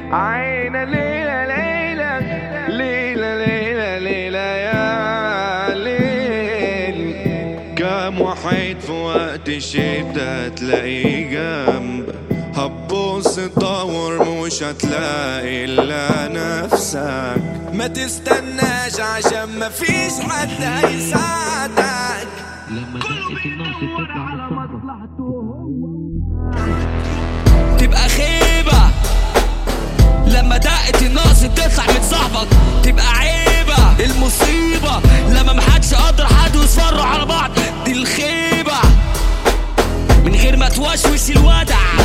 عينا ليلة ليلة ليلة ليلة ليلة يا ليل. كام وحيد في وقت الشتا تلاقيه جنبك، هتبص تدور مش هتلاقي الا نفسك. ما تستناش عشان مفيش حد هيساعدك. لما دقت الناصر تطلع على مصلحته تبقى خيبة. لما دقت الناصر تطلع من صاحبك تبقى عيبة. المصيبة لما محدش قادر حد ويصفروا على بعض، دي الخيبة. من غير ما توشوش الودع